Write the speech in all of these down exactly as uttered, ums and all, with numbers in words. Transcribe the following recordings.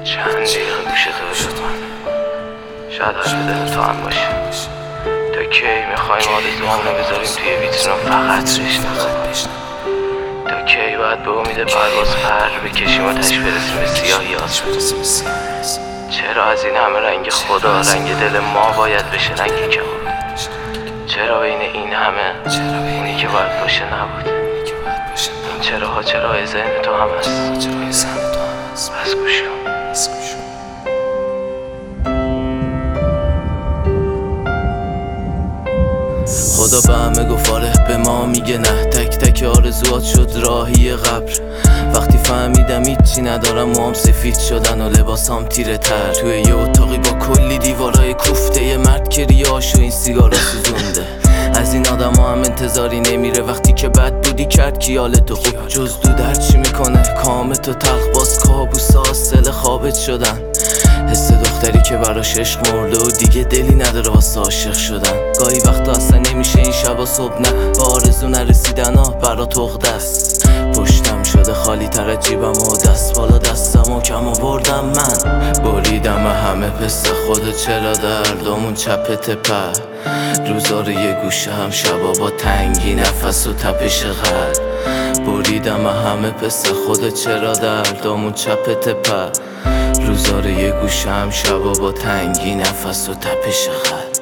چند دقیقه گوشتو بده من، شاید حرف دل تو هم باشه. تا کی میخوایم آرزوهامونو بذاریم توی ویترین و فقط بشنویم؟ تا کی باید به امید پرواز پر بکشیم و تش برسیم به سیاهی آسمون؟ چرا از این همه رنگ خدا رنگ دل ما باید بشه رنگ کبود؟ چرا بین این همه اونی که باید باشه نبود؟ این چراها چرا ذهن تو هم هست؟ پس گوش کن. خدا به همه گفت آره، به ما میگه نه. تک تک آرزوات شد راهی قبر. وقتی فهمیدم هیچی ندارم موام سفید شدن و لباسام تیره تر. توی یه اتاقی با کلی دیوارای کوفته، یه مرد که ریاشو این سیگارا سوزونده. از این آدم ها هم انتظاری نمیره، وقتی که بد بودی کرد کیالتو خوب. جز دو درد چی میکنه کامتو تلخ، باز کابوس حاصل خوابت شدن. حس دختری که براش عشق مرده و دیگه دلی نداره واسه عاشق شدن. گاهی وقتا اصلا نمیشه این شبا صبح نه، با آرزو نرسیدن ها برا تخت است. پشتم شده خالی تر از جیبم و دست بالا دستم و کم آوردم من. بریدم همه پس خود چرا دردامون چپ تپه. روزا رو یه گوشه هم شبا با تنگی نفس و تپش قلب. بریدم همه پس خود چرا دردامون چپ تپه. روزا رو یه گوشه هم شبا با تنگی نفس و تپش قلب.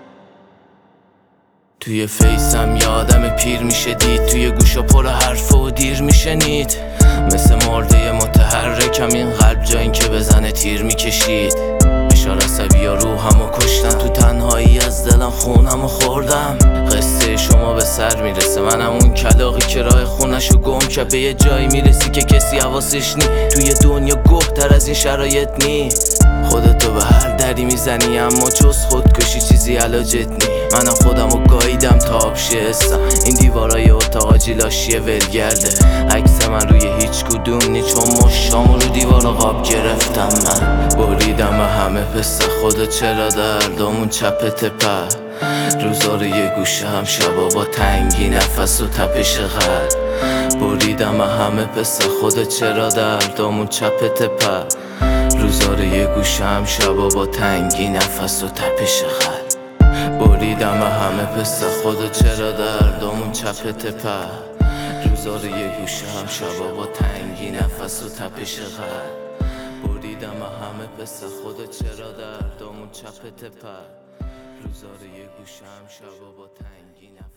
توی فیسم یه آدم پیر میشه دید، توی گوشا پر حرف و دیر میشنید. مثل مرده متحرکم این قلب جا این که بزنه تیر میکشید. اشار عصبی ها روحم و کشتن، تو تنهایی از دلم خونم و خوردم. قصه شما به سر میرسه، منم اون کلاقی که راه خونشو گم که به یه جایی میرسی که کسی حواسش نی. توی دنیا گهتر از این شرایط نی. خودتو به هر دری میزنی اما جز خودکشی چیزی علاجت نی. منم خودمو گاییدم تا آبشه حسم، این دیوارای اتاق جیلاشیه ولگرده. عکس من روی هیچ کدوم نی، چون مشامو رو دیوار قاب گرفتم من. بریدم همه پس خدا چرا دردامون چپ تپه. روزا رو یه گوشه هم شبا با تنگی نفس و تپش قلب. بریدم همه پس خدا چرا دردامون چپ تپه. روزا رو یه گوشه هم شبا با تنگی نفس و تپش قلب. بریدم همه پس خدا چرا دردامون چپ تپه. روزا رو یه گوشه هم شبا با تنگی نفس و تپش قلب. بریدم همه پس خدا چرا دردامون چپ تپه. روزا رو یه گوشه هم شبا با تنگی نفس